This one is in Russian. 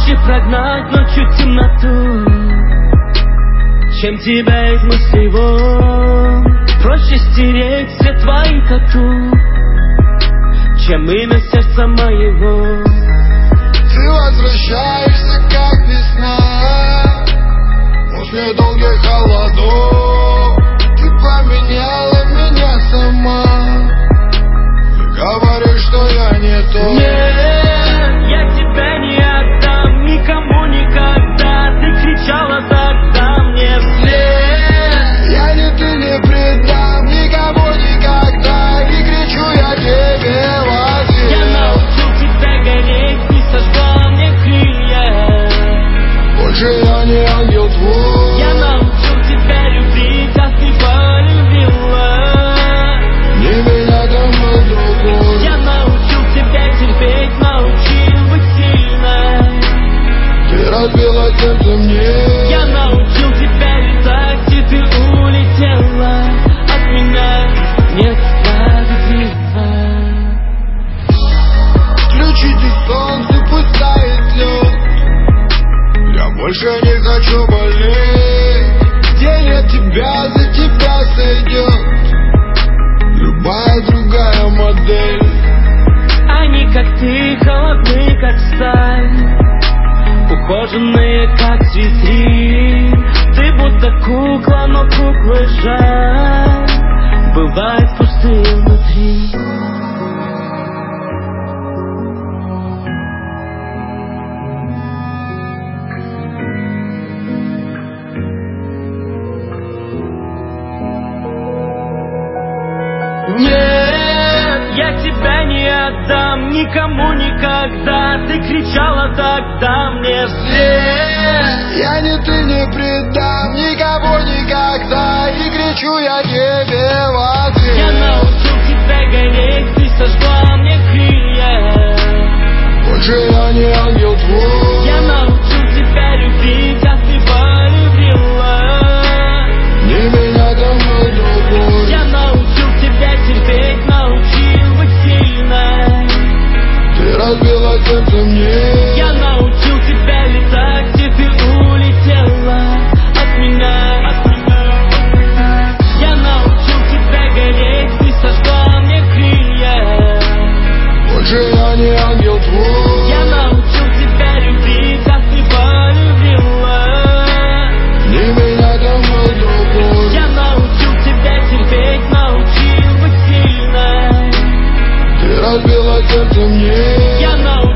Проще прогнать ночью темноту, чем тебя из мыслей вон. Проще стереть все твои тату, чем имя сердца моего. Ты возвращаешься, как весна, после долгих холодов. Ты поменяла меня сама, ты говоришь, что я не тот. Нет, я тебя не отдам никому никогда. Ты кричала тогда мне вслед: я ни ты не предам никому никогда. И кричу я тебе в ответ: я научил тебя гореть, ты сожгла мне крылья. больше я не ангел твой. Я научил тебя любить, а ты полюбила не меня, там был другой. Я научил тебя терпеть, научил быть сильной. Ты разбила сердце мне. Я научил тебя летать, и ты улетела от меня. Нет, справедливо. Включите солнце, пусть тает лед. Я больше не хочу болеть. Где нет тебя, за тебя сойдет любая другая модель. Они, как ты, холодны, как сталь, ухоженные, как цветы. Ты будто кукла, но куклы жаль, бывает пустые внутри. Нет, я тебя не отдам никому никогда. Ты кричала тогда мне вслед: я ни ты не предам никого никогда. И кричу я тебе в ответ: я научил тебя гореть, ты сожгла мне крылья. больше я не ангел твой. Я научил тебя любить, а ты полюбила не меня, там был другой. Я научил тебя терпеть, научил быть сильной. Ты разбила сердце мне. Я научил тебя летать, и ты улетела от меня. Я научил тебя гореть, ты сожгла мне крылья. больше я не ангел твой. Я научил тебя любить, а ты полюбила не меня, там был другой. Я научил тебя терпеть, научил быть сильной. Ты разбила сердце мне. Я научил